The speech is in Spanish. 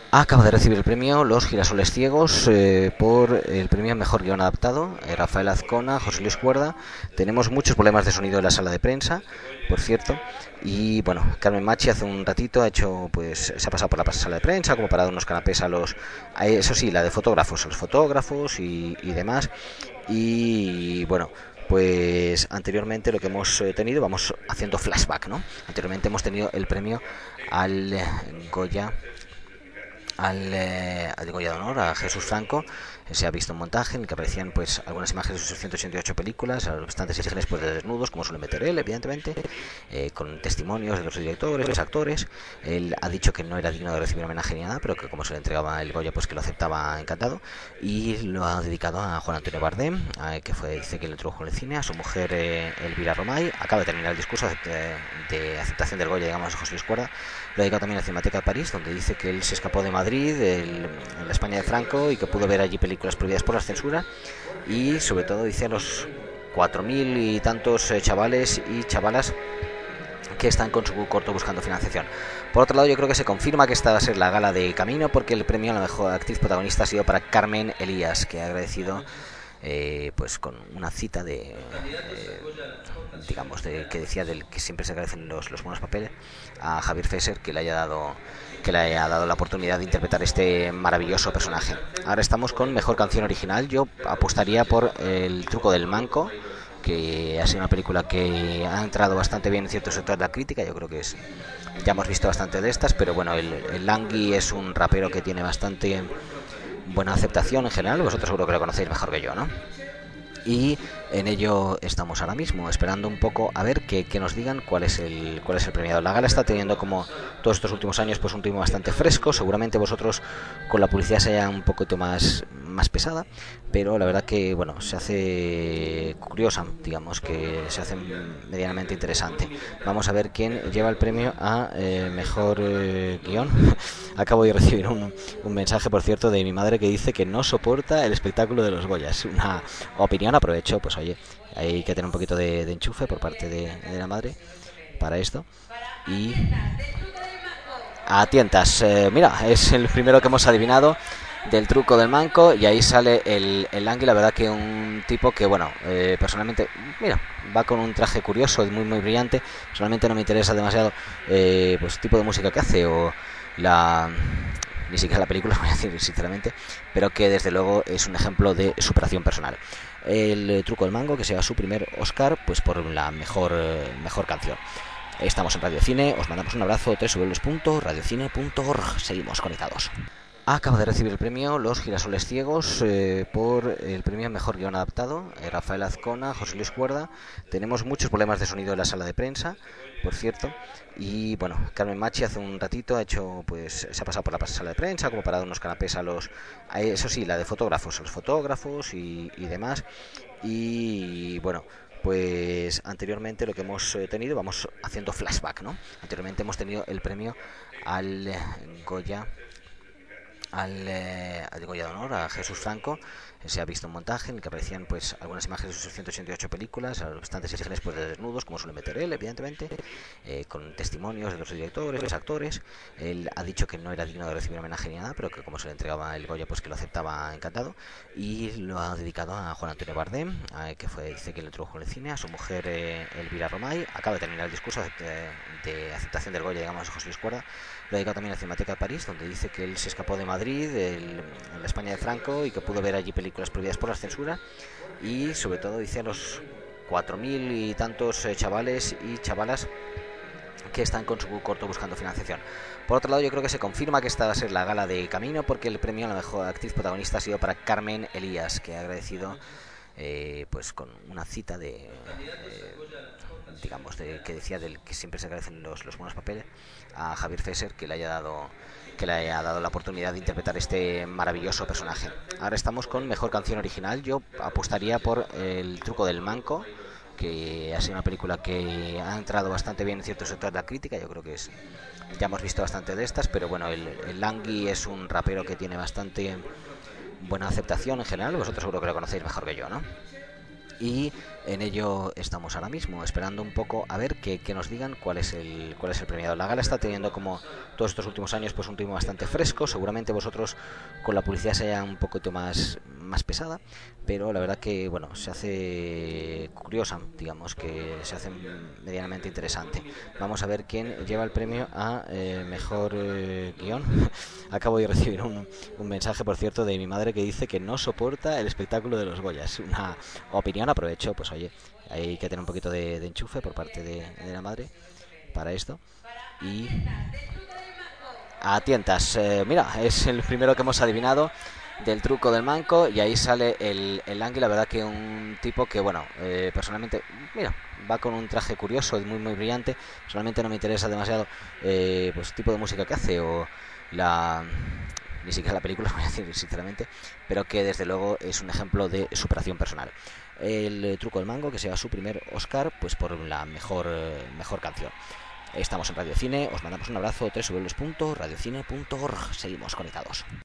Acaba de recibir el premio Los Girasoles Ciegos por el premio Mejor Guión Adaptado. Rafael Azcona, José Luis Cuerda. Tenemos muchos problemas de sonido en la sala de prensa, por cierto. Y bueno, Carmen Machi hace un ratito ha hecho, pues se ha pasado por la sala de prensa, como para dar unos canapés eso sí, la de fotógrafos, a los fotógrafos y demás. Y bueno, pues anteriormente lo que hemos tenido, vamos haciendo flashback, ¿no? Anteriormente hemos tenido el premio al Goya, al Goya de Honor, a Jesús Franco. Se ha visto un montaje en el que aparecían pues algunas imágenes de sus 188 películas, bastantes imágenes pues, de desnudos, como suele meter él, evidentemente, con testimonios de los directores, los actores. Él ha dicho que no era digno de recibir homenaje ni nada, pero que como se le entregaba el Goya, pues que lo aceptaba encantado, y lo ha dedicado a Juan Antonio Bardem, que dice que le introdujo en el cine, a su mujer Elvira Romay. Acaba de terminar el discurso de aceptación del Goya, digamos, a José Luis Cuerda. Lo ha dedicado también a la Cinemateca de París, donde dice que él se escapó de Madrid, en la España de Franco, y que pudo ver allí películas prohibidas por la censura. Y sobre todo dice a los 4.000 y tantos chavales y chavalas que están con su corto buscando financiación. Por otro lado, yo creo que se confirma que esta va a ser la gala de camino, porque el premio a la mejor actriz protagonista ha sido para Carmen Elías, que ha agradecido pues con una cita digamos que decía del que siempre se agradecen los buenos papeles, a Javier Fesser, que le haya dado la oportunidad de interpretar este maravilloso personaje. Ahora estamos con mejor canción original. Yo apostaría por El truco del manco, que ha sido una película que ha entrado bastante bien en ciertos sectores de la crítica. Yo creo que ya hemos visto bastante de estas, pero bueno, el Langui es un rapero que tiene bastante buena aceptación en general. Vosotros seguro que lo conocéis mejor que yo, ¿no? Y en ello estamos ahora mismo, esperando un poco a ver que nos digan cuál es el premiado. La gala está teniendo, como todos estos últimos años, pues un ritmo bastante fresco. Seguramente vosotros con la publicidad sea un poquito más pesada, pero la verdad que bueno, se hace curiosa, digamos que se hace medianamente interesante. Vamos a ver quién lleva el premio a mejor guión. Acabo de recibir un mensaje, por cierto, de mi madre, que dice que no soporta el espectáculo de los Goya. Es una opinión. Aprovecho, pues oye, hay que tener un poquito de enchufe por parte de la madre para esto. Y a tientas, mira, es el primero que hemos adivinado del truco del manco, y ahí sale el Langui. La verdad que un tipo que, bueno, personalmente, mira, va con un traje curioso, muy brillante. Personalmente no me interesa demasiado pues el tipo de música que hace, o ni siquiera la película, voy a decir sinceramente, pero que desde luego es un ejemplo de superación personal. El truco del mango, que sea su primer Oscar, pues por la mejor canción. Estamos en Radio Cine, os mandamos un abrazo, www.radiocine.org. Seguimos conectados. Acaba de recibir el premio Los Girasoles Ciegos por el premio Mejor Guión Adaptado. Rafael Azcona, José Luis Cuerda. Tenemos muchos problemas de sonido en la sala de prensa, por cierto. Y bueno, Carmen Machi hace un ratito ha hecho, pues se ha pasado por la sala de prensa, como para dar unos canapés eso sí, la de fotógrafos, a los fotógrafos y demás. Y bueno, pues anteriormente lo que hemos tenido, vamos haciendo flashback, ¿no? Anteriormente hemos tenido el premio al Goya, al Goya de Honor, a Jesús Franco. Se ha visto un montaje en el que aparecían pues algunas imágenes de sus 188 películas, bastantes imágenes pues, de desnudos, como suele meter él, evidentemente, con testimonios de los directores, los actores. Él ha dicho que no era digno de recibir homenaje ni nada, pero que como se le entregaba el Goya, pues que lo aceptaba encantado, y lo ha dedicado a Juan Antonio Bardem, que dice que le introdujo en el cine, a su mujer Elvira Romay. Acaba de terminar el discurso de aceptación del Goya, digamos, a José Luis Cuerda. Lo ha dedicado también a la Cinemateca de París, donde dice que él se escapó de Madrid, en la España de Franco, y que pudo ver allí películas prohibidas por la censura. Y sobre todo dice a los 4.000 y tantos chavales y chavalas que están con su corto buscando financiación. Por otro lado, yo creo que se confirma que esta va a ser la gala de camino, porque el premio a la mejor actriz protagonista ha sido para Carmen Elías, que ha agradecido pues con una cita digamos, que decía del que siempre se agradecen los buenos papeles, a Javier Fesser, que le haya dado la oportunidad de interpretar este maravilloso personaje. Ahora estamos con mejor canción original. Yo apostaría por El truco del manco, que ha sido una película que ha entrado bastante bien en ciertos sectores de la crítica. Yo creo que ya hemos visto bastante de estas, pero bueno, el Langui es un rapero que tiene bastante buena aceptación en general. Vosotros seguro que lo conocéis mejor que yo, ¿no? y en ello estamos ahora mismo, esperando un poco a ver que nos digan cuál es el premiado. La gala está teniendo, como todos estos últimos años, pues un ritmo bastante fresco. Seguramente vosotros con la publicidad sea un poquito más pesada, pero la verdad que bueno, se hace curiosa, digamos que se hace medianamente interesante. Vamos a ver quién lleva el premio a mejor guión. Acabo de recibir un mensaje, por cierto, de mi madre, que dice que no soporta el espectáculo de los Goyas. Una opinión, aprovecho, pues oye, hay que tener un poquito de enchufe por parte de la madre para esto. Y a tientas, mira, es el primero que hemos adivinado del truco del manco, y ahí sale el Langui. La verdad que un tipo que, bueno, personalmente, mira, va con un traje curioso, muy brillante. Personalmente no me interesa demasiado pues el tipo de música que hace, o ni siquiera la película, voy a decir sinceramente, pero que desde luego es un ejemplo de superación personal. El truco del mango, que sea su primer Oscar, pues por la mejor canción. Estamos en Radio Cine, os mandamos un abrazo, www.radiocine.org. Seguimos conectados.